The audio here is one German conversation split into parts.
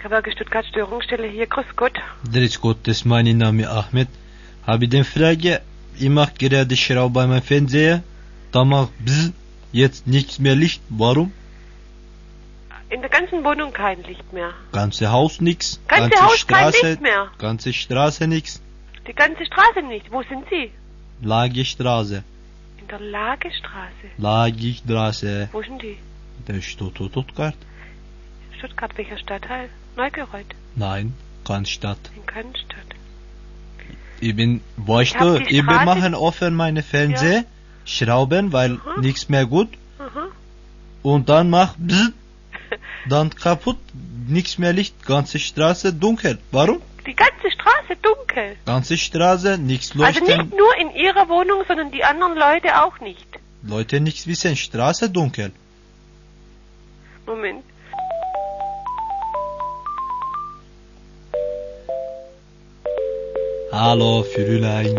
Gewerbe Stuttgart Störungsstelle hier, grüß Gott. Grüß Gott, das ist mein Name Ahmed. Habe ich eine Frage? Ich mache gerade Schraube bei meinem Fernseher. Da macht bzz, jetzt nichts mehr Licht. Warum? In der ganzen Wohnung kein Licht mehr. Ganze Haus nix. Ganze Haus Straße, kein Licht mehr. Ganze Straße nix. Die ganze Straße nicht. Wo sind Sie? Lagerstraße. In der Lagerstraße. Lagerstraße. Wo sind die? Der ist Stuttgart. Stuttgart, welcher Stadtteil? Neugereuth. Nein, Cannstatt. In Cannstatt. Ich bin, weißt du, ich bin machen offen meine Fernseher, ja. Schrauben, weil nichts mehr gut. Und dann mach bzz, dann kaputt, nichts mehr Licht, ganze Straße dunkel. Warum? Die ganze Straße dunkel. Ganze Straße, nichts leuchten. Also nicht nur in Ihrer Wohnung, sondern die anderen Leute auch nicht. Leute nichts wissen, Straße dunkel. Moment. Hallo, Fräulein.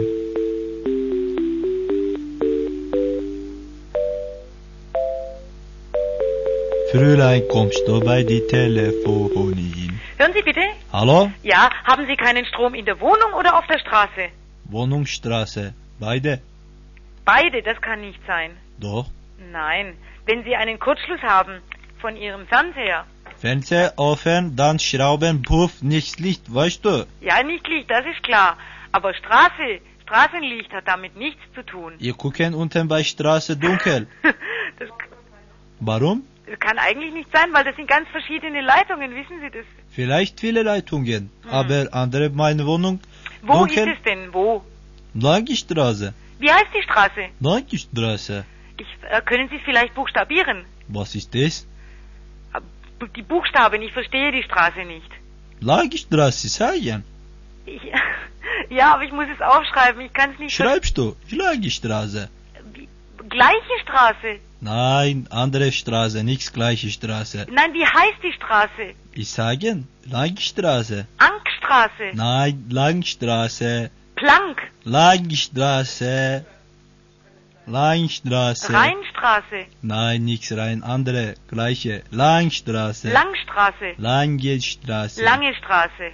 Fräulein, kommst du bei die Telefonin? Hören Sie bitte? Hallo? Ja, haben Sie keinen Strom in der Wohnung oder auf der Straße? Wohnungsstraße, beide. Beide, das kann nicht sein. Doch. Nein, wenn Sie einen Kurzschluss haben von Ihrem Fernseher. Fernseher offen, dann Schrauben, puff, nichts Licht, weißt du? Ja, nicht Licht, das ist klar. Aber Straßenlicht hat damit nichts zu tun. Ihr gucken unten bei Straße dunkel. Warum? Das kann eigentlich nicht sein, weil das sind ganz verschiedene Leitungen, wissen Sie das? Vielleicht viele Leitungen, aber andere meine Wohnung. Wo dunkel. Ist es denn? Wo? Lagerstraße. Wie heißt die Straße? Lagerstraße. Können Sie es vielleicht buchstabieren? Was ist das? Die Buchstaben, ich verstehe die Straße nicht. Lagerstraße, sagen. Ja, aber ich muss es aufschreiben, ich kann es nicht... Schreibst du? Lagerstraße. Gleiche Straße? Nein, andere Straße, nichts gleiche Straße. Nein, wie heißt die Straße? Ich sage, Langstraße. Ankstraße? Nein, Langstraße. Plank? Langstraße. Langstraße. Rheinstraße? Nein, nichts rein, andere, gleiche. Langstraße. Langstraße? Lange Straße. Lange Straße?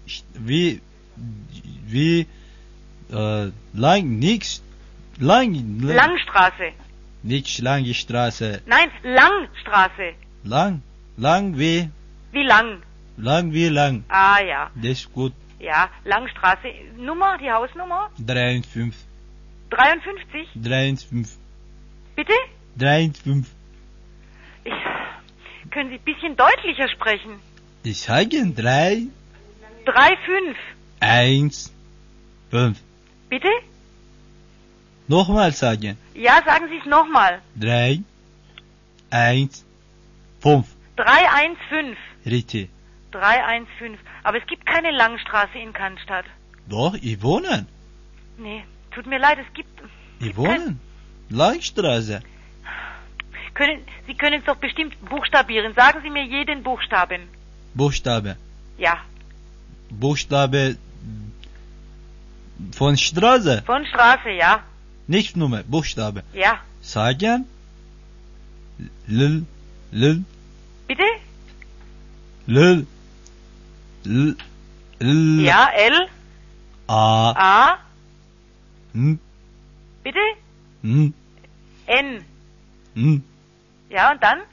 Nix. Langstraße? Nicht lange Straße. Nein, Langstraße. Lang wie? Wie lang? Lang wie lang. Ah, ja. Das ist gut. Ja, Langstraße. Nummer, die Hausnummer? 53. 53? 53. Bitte? 53. Können Sie ein bisschen deutlicher sprechen? Ich sage 3. 3, 5. 1, 5. Bitte? Nochmal sagen. Ja, sagen Sie es nochmal. 3, 1, 5. 3, 1, 5. Richtig. 3, 1, 5. Aber es gibt keine Langstraße in Cannstatt. Doch, ich wohne. Nee, tut mir leid, es gibt... Ich wohne. Langstraße. Sie können es doch bestimmt buchstabieren. Sagen Sie mir jeden Buchstaben. Buchstabe. Ja. Buchstabe von Straße. Von Straße, ja. Nicht Nummer, Buchstabe. Ja. Sagen. L. Bitte? L. Ja, L. A. N. Bitte? N. N. Ja, und dann?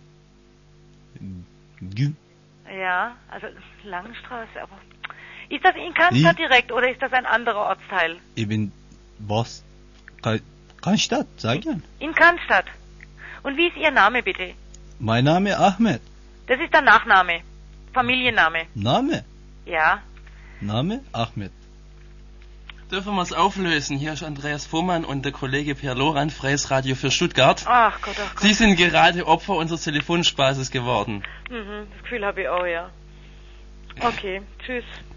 G. Ja, also Langstraße, aber... Ist das in Cannstatt direkt oder ist das ein anderer Ortsteil? Ich bin was? Cannstatt, sagen. In Cannstatt. Und wie ist Ihr Name bitte? Mein Name Ahmed. Das ist der Nachname. Familienname. Name? Ja. Name Ahmed. Dürfen wir es auflösen? Hier ist Andreas Fuhrmann und der Kollege Per Loran, Freies Radio für Stuttgart. Ach Gott, ach Gott. Sie sind gerade Opfer unseres Telefonspaßes geworden. Das Gefühl habe ich auch, ja. Okay, tschüss.